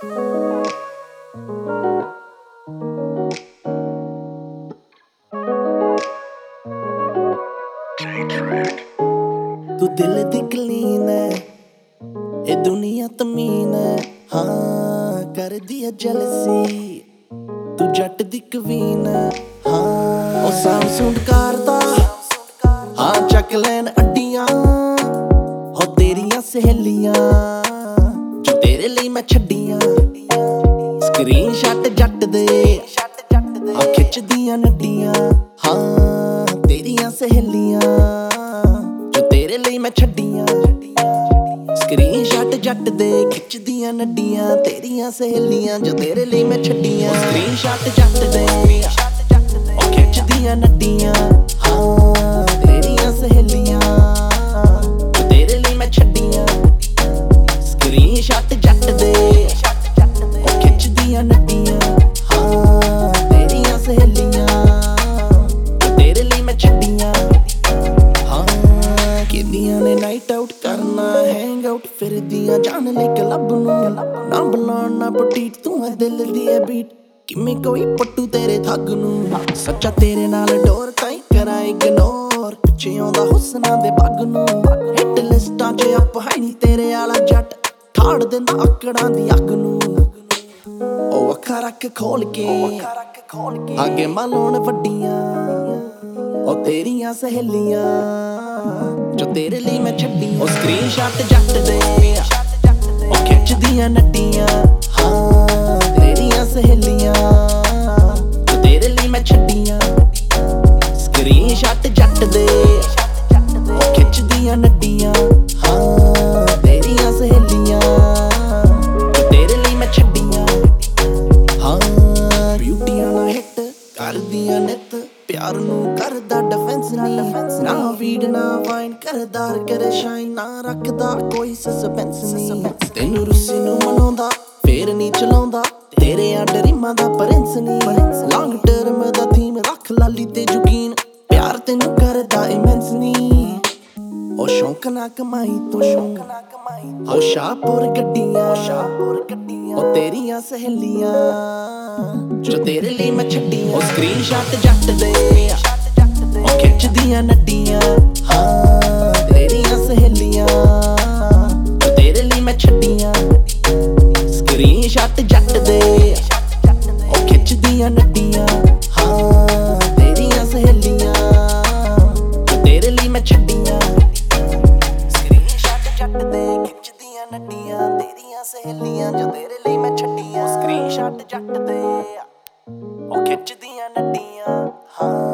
तू दिल दी कलीन है, ए दुनिया तमीन है। हाँ कर दिया जलसी, तू जट दी कवीन है। हाँ ओ साउंड सुंड करदा, हाँ चक लैन अड्डियां हो तेरियां सहेलियां जो तेरे लिए मैं छड्डियां। स्क्रीन शॉट जट दे हाँ खिच दियां नड्डियां। हाँ तेरियां सहेलियां जो तेरे लिए मैं छड्डियां। स्क्रीन शॉट जट दे खिच दियां नड्डियां तेरियां सहेलियां जो तेरे लिए मैं छड्डियां। स्क्रीन शॉट जट दे ओ खिच दियां नड्डियां। हाँ तेरियां सहेलियां जो तेरे लिए मैं छड्डियां। स्क्रीन शॉट जट दे ओ खिच दियां नड्डियां। हाँ तेरियां सहेलियां जो तेरे लिए मैं छड्डियां। हाँ किदियां ने नाइट आउट करना हैंग आउट फिर दियां जान ले क्लब नूं ना बुलाण ना पटीट तू है दिल दी है बीट किमें कोई पट्टू तेरे थग नूं। सच्चा तेरे नाल डोर ताई करा इग्नोर पिछे आउंदा हुस्ना दे पग नूं। हिट लिस्टां च अप है नी तेरे आला जट ठाड़ दिंदा आकड़ां दी अग नूं। ओ अखा रख खोल के आगे मालोण वड्डियां ओ तेरियां सहेलियां जो तेरे लिए मैं छड्डियां। ओ स्क्रीन शॉट जट दे ओ खिच दियां नड्डियां। हाँ तेरियां सहेलियां जो तेरे लिए मैं छड्डियां। स्क्रीन शॉट जट दे ओ खिच दियां नड्डियां। हाँ तेरियां सहेलियां जो तेरे लिए मैं छड्डियां। हाँ ब्यूटियां ना हिट कर दियां नित प्यार नूं करदा डिफेंस नी ना वीड ना वाइन करदा करे शाइन ना रखदा कोई सस्पेंस नी। तेनू रुस्सी नूं मनाउंदा फेर नी चलाउंदा तेरे आ ड्रीमां दा प्रिंस नी। लॉन्ग टर्म दा थीम रख लाली ते यकीन प्यार तेनू करदा इमेंस नी। ओ शौक ना कमाई तू ओ शाहपुर गड्डियां ओ तेरियां सहेलियां जो तेरे लिए मैं छड्डियां। ओ स्क्रीन शॉट जट दे ओ खिच दियां नड्डियां। हाँ तेरियां सहेलियां जो तेरे लिए मैं छड्डियां। स्क्रीन शॉट जट दे ओ खिच दियां नड्डियां। हाँ तेरियां सहेलियां जो तेरे लिए मैं छड्डियां। स्क्रीन शॉट जट दे खिच दियां नड्डियां तेरियां सहेलियां जो तेरे लिए मैं छड्डियां। स्क्रीन शॉट जट दे ओ खिच दियां नड्डियां। हाँ